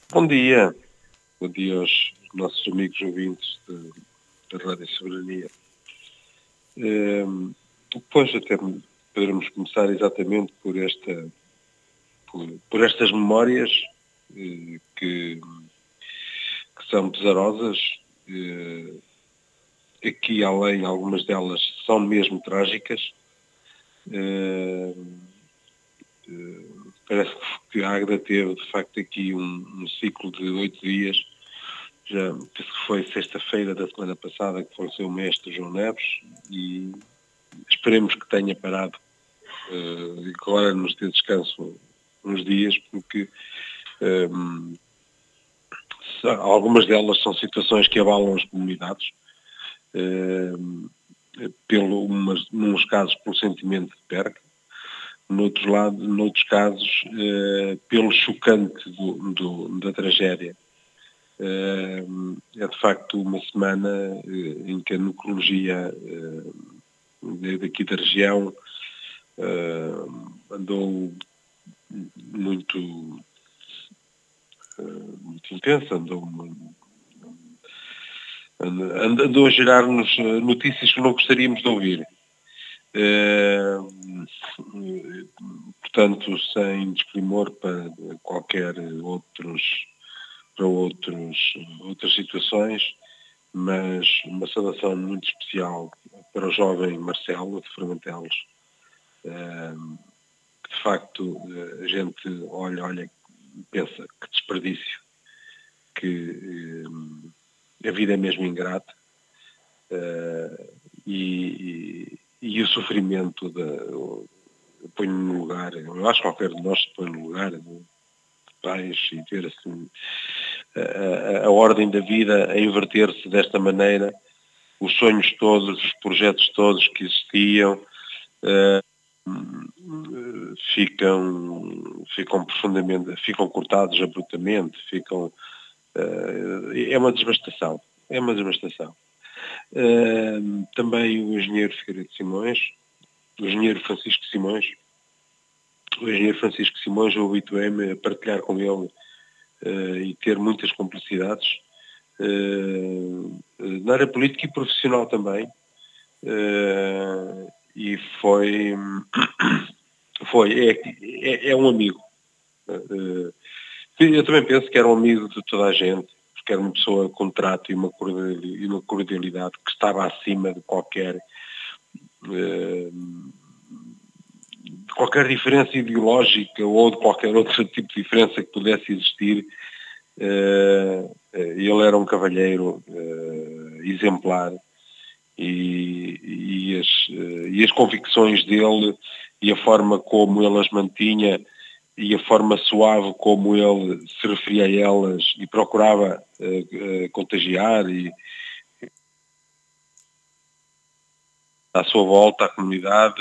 Bom dia aos nossos amigos ouvintes da Rádio Soberania. Depois até poderemos começar exatamente por estas memórias que são pesarosas. Aqui, além, algumas delas são mesmo trágicas. Parece que a Águeda teve, de facto, aqui um ciclo de 8 dias. Já penso que foi sexta-feira da semana passada que faleceu o mestre João Neves e esperemos que tenha parado e que agora nos dê descanso uns dias, porque algumas delas são situações que abalam as comunidades, nos casos pelo sentimento de perca, noutros casos pelo chocante da tragédia. É de facto uma semana em que a nucleologia daqui da região andou muito intensa, andou a gerar-nos notícias que não gostaríamos de ouvir. Portanto, sem desprimor para outras situações, mas uma saudação muito especial para o jovem Marcelo de Formentelos, que de facto a gente olha e pensa que desperdício, que a vida é mesmo ingrata, e o sofrimento põe-me no lugar, eu acho que qualquer de nós se põe no lugar de pais e ver assim a ordem da vida a inverter-se desta maneira, os sonhos todos, os projetos todos que existiam ficam profundamente, ficam cortados abruptamente, é uma devastação. Também o engenheiro Figueiredo Simões, o engenheiro Francisco Simões, eu habituei-me a partilhar com ele e ter muitas complicidades na área política e profissional também, e é um amigo. Eu também penso que era um amigo de toda a gente, porque era uma pessoa com trato e uma cordialidade que estava acima de qualquer diferença ideológica ou de qualquer outro tipo de diferença que pudesse existir. Ele era um cavalheiro exemplar e as convicções dele e a forma como ele as mantinha e a forma suave como ele se referia a elas e procurava contagiar e à sua volta a comunidade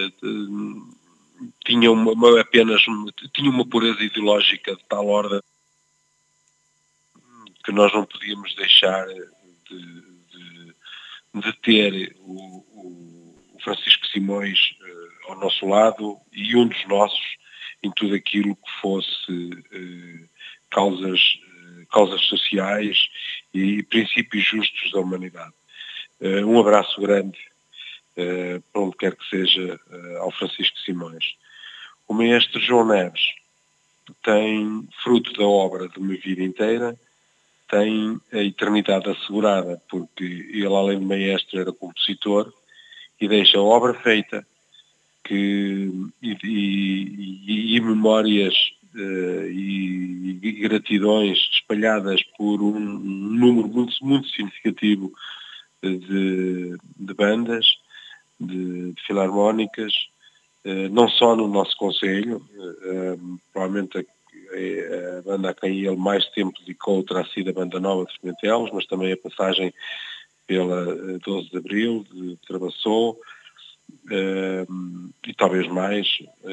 tinha uma pureza ideológica de tal ordem que nós não podíamos deixar de ter o Francisco Simões ao nosso lado e um dos nossos em tudo aquilo que fosse causas sociais e princípios justos da humanidade. Um abraço grande para onde quer que seja ao Francisco Simões. O mestre João Neves tem, fruto da obra de uma vida inteira, tem a eternidade assegurada, porque ele, além de maestro, era compositor e deixa a obra feita e memórias e gratidões espalhadas por um número muito, muito significativo de bandas, de filarmónicas, não só no nosso concelho, provavelmente a banda a quem ele mais tempo dedicou terá sido a Banda Nova de Formentelos, mas também a passagem pela 12 de Abril, de Travassou, e talvez mais,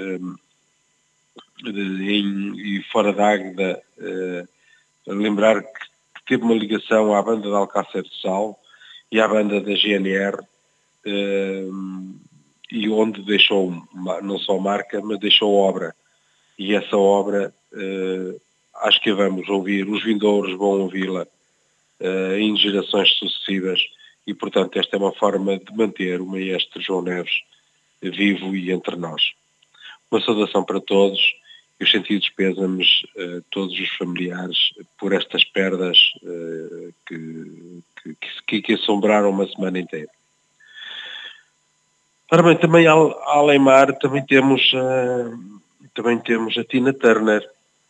e fora da Águeda, lembrar que teve uma ligação à banda de Alcácer do Sal e à banda da GNR, e onde deixou não só marca, mas deixou obra. E essa obra acho que a vamos ouvir, os vindouros vão ouvi-la em gerações sucessivas e, portanto, esta é uma forma de manter o maestro João Neves vivo e entre nós. Uma saudação para todos e os sentidos pêsames a todos os familiares por estas perdas que assombraram uma semana inteira. Ora bem, também além mar também temos a Tina Turner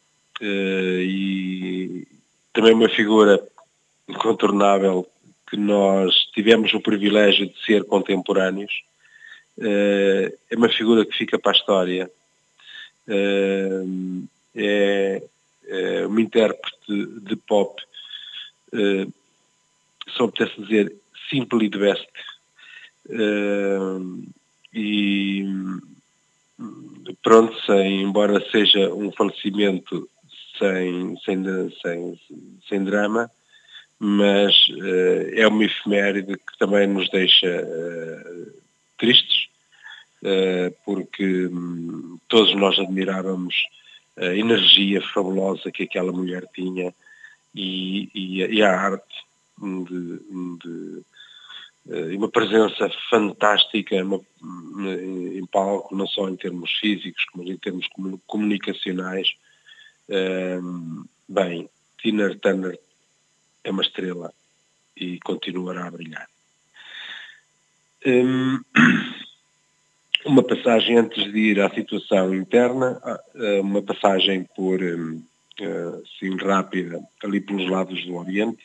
e também uma figura incontornável que nós tivemos o privilégio de ser contemporâneos. É uma figura que fica para a história. É uma intérprete de pop, só me apetece dizer, simply the best. E pronto, embora seja um falecimento sem drama, mas é uma efeméride que também nos deixa tristes, porque todos nós admirávamos a energia fabulosa que aquela mulher tinha e a arte e uma presença fantástica em palco, não só em termos físicos, mas em termos comunicacionais. Bem, Tina Turner é uma estrela e continuará a brilhar. Uma passagem antes de ir à situação interna, uma passagem assim, rápida, ali pelos lados do Oriente.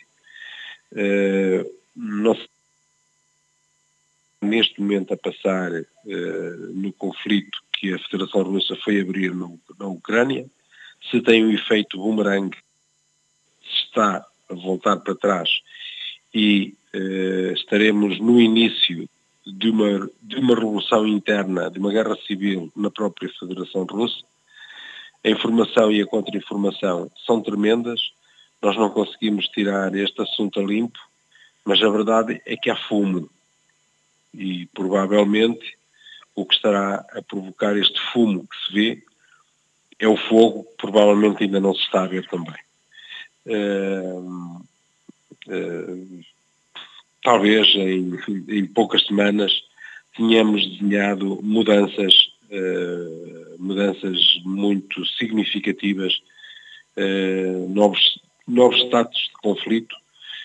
Neste momento a passar no conflito que a Federação Russa foi abrir na Ucrânia, se tem um efeito bumerangue, se está a voltar para trás e estaremos no início de uma revolução interna, de uma guerra civil na própria Federação Russa. A informação e a contra-informação são tremendas, nós não conseguimos tirar este assunto a limpo, mas a verdade é que há fumo. E provavelmente o que estará a provocar este fumo que se vê é o fogo, que provavelmente ainda não se está a ver também. Talvez em poucas semanas tenhamos desenhado mudanças muito significativas, novos status de conflito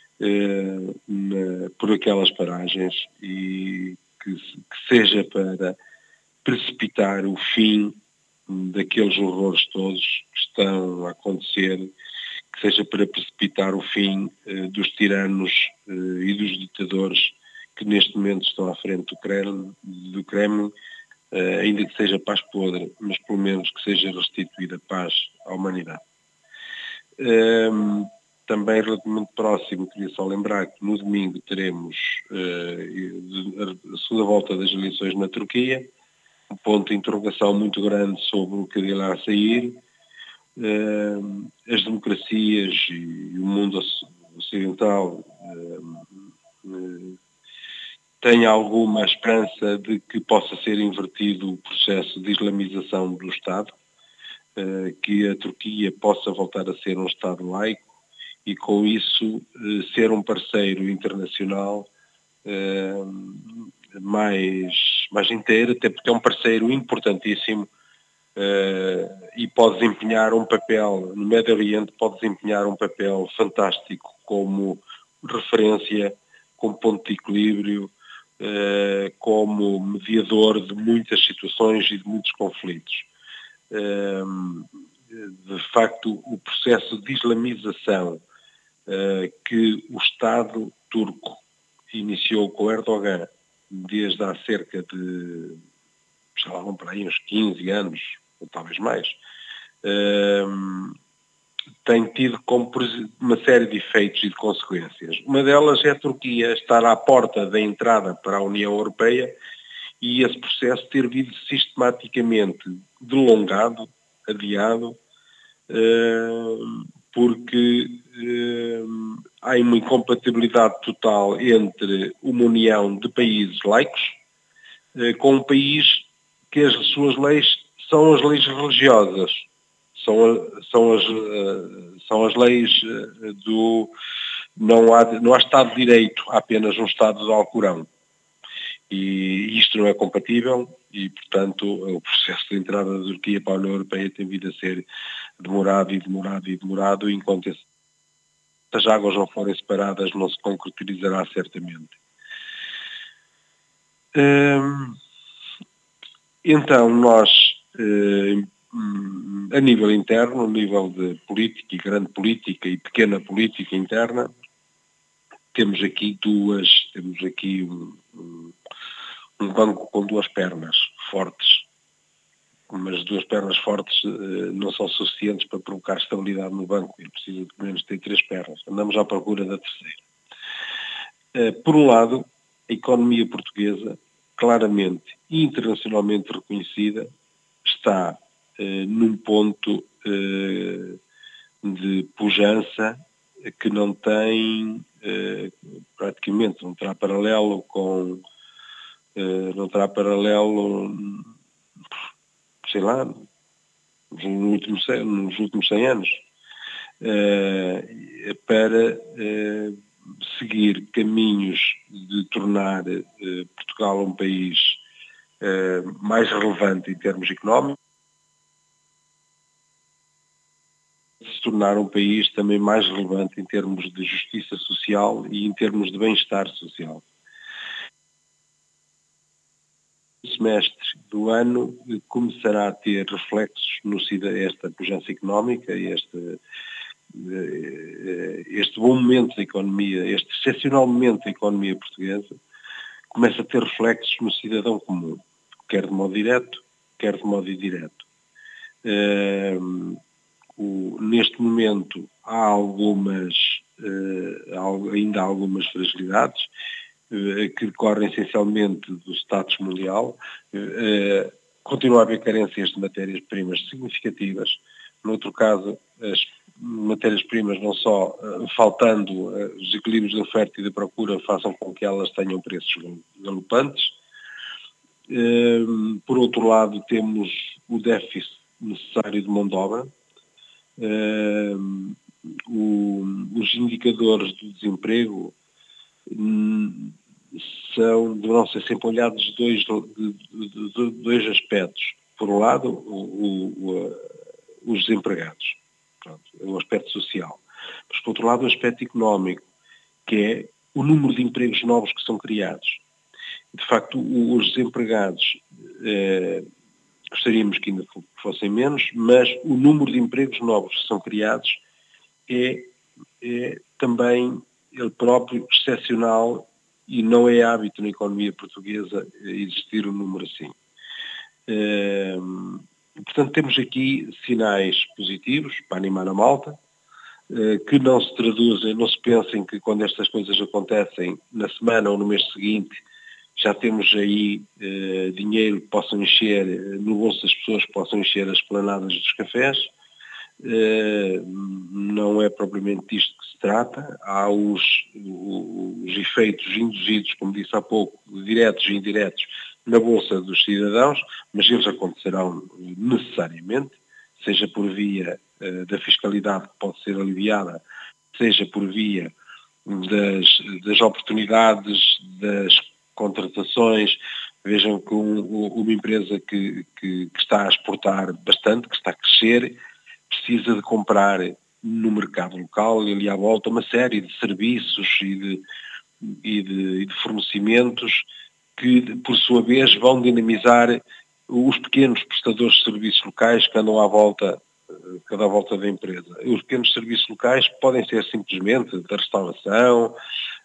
por aquelas paragens e que seja para precipitar o fim daqueles horrores todos que estão a acontecer, que seja para precipitar o fim dos tiranos e dos ditadores que neste momento estão à frente do Kremlin, ainda que seja paz podre, mas pelo menos que seja restituída paz à humanidade. Também relativamente próximo, queria só lembrar que no domingo teremos a segunda volta das eleições na Turquia, um ponto de interrogação muito grande sobre o que irá sair. As democracias e o mundo ocidental têm alguma esperança de que possa ser invertido o processo de islamização do Estado, que a Turquia possa voltar a ser um Estado laico e com isso ser um parceiro internacional mais inteiro, até porque é um parceiro importantíssimo e pode desempenhar um papel, no Médio Oriente, pode desempenhar um papel fantástico como referência, como ponto de equilíbrio, como mediador de muitas situações e de muitos conflitos. De facto, o processo de islamização que o Estado turco iniciou com Erdogan desde há cerca de, já vão para aí uns 15 anos, ou talvez mais, tem tido como uma série de efeitos e de consequências. Uma delas é a Turquia estar à porta da entrada para a União Europeia e esse processo ter vindo sistematicamente delongado, adiado, porque há uma incompatibilidade total entre uma união de países laicos com um país que as suas leis são as leis religiosas, são as leis do... Não há Estado de Direito, há apenas um Estado de Alcorão. E isto não é compatível e, portanto, o processo de entrada da Turquia para a União Europeia tem vindo a ser demorado, enquanto essas águas não forem separadas não se concretizará certamente. Então, nós, a nível interno, a nível de política e grande política e pequena política interna, temos aqui um banco com duas pernas fortes, mas as duas pernas fortes não são suficientes para provocar estabilidade no banco, ele precisa de pelo menos ter 3 pernas. Andamos à procura da terceira. Por um lado, a economia portuguesa, claramente e internacionalmente reconhecida, está num ponto de pujança que não tem, praticamente, não terá paralelo, sei lá, nos últimos 100 anos, para seguir caminhos de tornar Portugal um país mais relevante em termos económicos, se tornar um país também mais relevante em termos de justiça social e em termos de bem-estar social. O semestre do ano começará a ter reflexos esta pujança económica, este bom momento da economia, este excepcional momento da economia portuguesa, começa a ter reflexos no cidadão comum, quer de modo direto, quer de modo indireto. Neste momento há ainda algumas fragilidades que decorrem essencialmente do status mundial. Continua a haver carências de matérias-primas significativas. No outro caso, as matérias-primas não só faltando os equilíbrios de oferta e de procura façam com que elas tenham preços galopantes. Por outro lado, temos o déficit necessário de mão de obra. Os indicadores do desemprego deverão ser sempre olhados de dois aspectos. Por um lado, os desempregados, o aspecto social. Mas, por outro lado, o aspecto económico, que é o número de empregos novos que são criados. De facto, os desempregados gostaríamos que ainda fossem menos, mas o número de empregos novos que são criados é também ele próprio excepcional e não é hábito na economia portuguesa existir um número assim. Portanto, temos aqui sinais positivos para animar a malta, que não se traduzem, não se pensem que quando estas coisas acontecem na semana ou no mês seguinte já temos aí dinheiro que possam encher, no bolso das pessoas que possam encher as planadas dos cafés. Não é propriamente disto que se trata. Há os efeitos induzidos, como disse há pouco, diretos e indiretos, na bolsa dos cidadãos, mas eles acontecerão necessariamente, seja por via da fiscalidade que pode ser aliviada, seja por via das oportunidades, das contratações. Vejam que uma empresa que está a exportar bastante, que está a crescer, precisa de comprar no mercado local e ali à volta uma série de serviços e de fornecimentos que, por sua vez, vão dinamizar os pequenos prestadores de serviços locais que andam à volta da empresa. Os pequenos serviços locais podem ser simplesmente da restauração,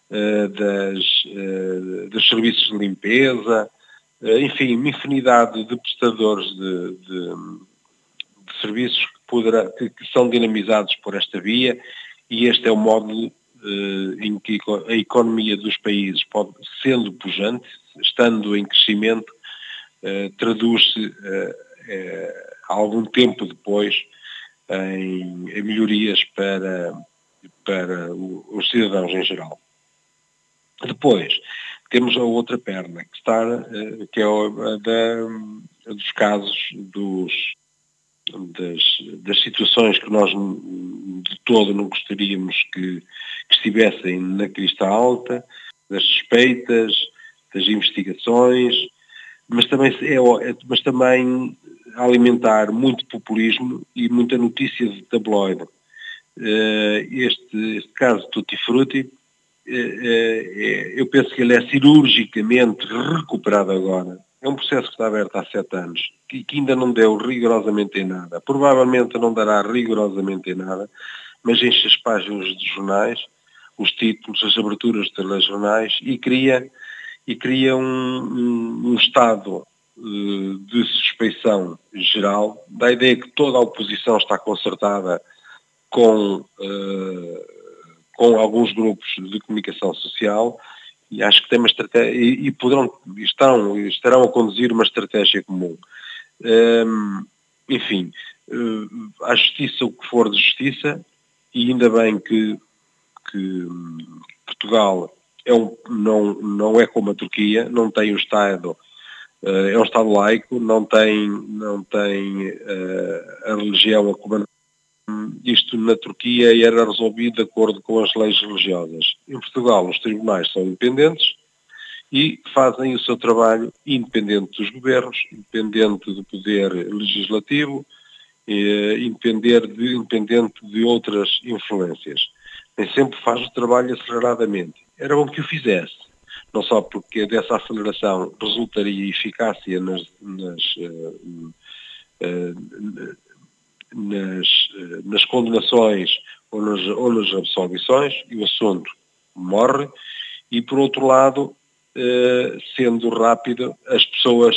dos serviços de limpeza, enfim, uma infinidade de prestadores de serviços que são dinamizados por esta via, e este é o modo em que a economia dos países pode, sendo pujante, estando em crescimento, traduz-se algum tempo depois em melhorias para os cidadãos em geral. Depois, temos a outra perna, que é dos casos das situações que nós de todo não gostaríamos que estivessem na crista alta, das suspeitas, das investigações, mas também alimentar muito populismo e muita notícia de tabloide. Este caso Tutti Frutti, eu penso que ele é cirurgicamente recuperado agora. É um processo que está aberto há 7 anos, que ainda não deu rigorosamente em nada. Provavelmente não dará rigorosamente em nada, mas enche as páginas dos jornais, os títulos, as aberturas de telejornais e cria um estado de suspeição geral, da ideia que toda a oposição está concertada com alguns grupos de comunicação social, e acho que tem uma estratégia, e estarão a conduzir uma estratégia comum. Enfim, à justiça o que for de justiça, e ainda bem que Portugal não é como a Turquia, não tem o Estado, é um Estado laico, não tem a religião a comandar. Isto na Turquia era resolvido de acordo com as leis religiosas. Em Portugal os tribunais são independentes e fazem o seu trabalho independente dos governos, independente do poder legislativo, independente de outras influências. Nem sempre faz o trabalho aceleradamente. Era bom que o fizesse, não só porque dessa aceleração resultaria eficácia nas condenações ou nas absolvições, e o assunto morre, e por outro lado, sendo rápido, as pessoas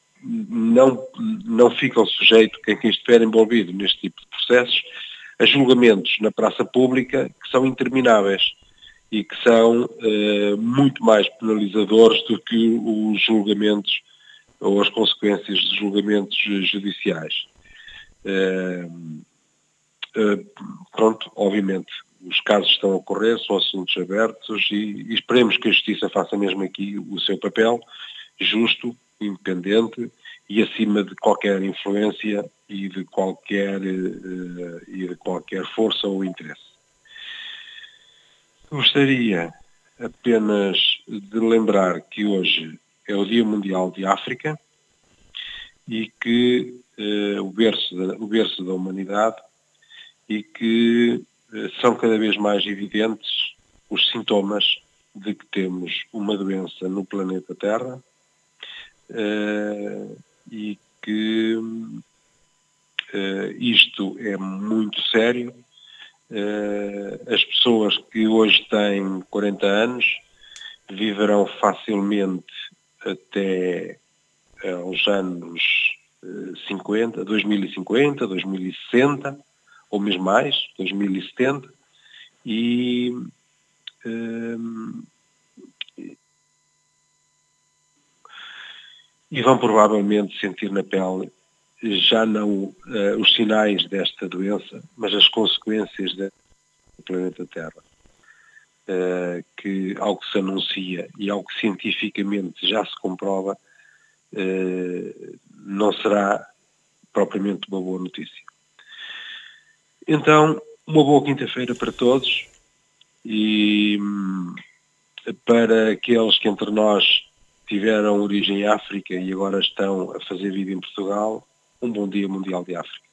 não ficam sujeitos, quem estiver envolvido neste tipo de processos, a julgamentos na praça pública que são intermináveis e que são muito mais penalizadores do que os julgamentos ou as consequências de julgamentos judiciais. Pronto, obviamente, os casos estão a ocorrer, são assuntos abertos e esperemos que a Justiça faça mesmo aqui o seu papel justo, independente e acima de qualquer influência e de qualquer força ou interesse. Gostaria apenas de lembrar que hoje é o Dia Mundial de África e que o berço da humanidade, e que são cada vez mais evidentes os sintomas de que temos uma doença no planeta Terra e que isto é muito sério. As pessoas que hoje têm 40 anos viverão facilmente até aos anos 50, 2050, 2060, ou mesmo mais, 2070, e vão provavelmente sentir na pele já não os sinais desta doença, mas as consequências do planeta Terra, que ao que se anuncia e ao que cientificamente já se comprova, não será propriamente uma boa notícia. Então, uma boa quinta-feira para todos, e para aqueles que entre nós tiveram origem em África e agora estão a fazer vida em Portugal, um bom Dia Mundial de África.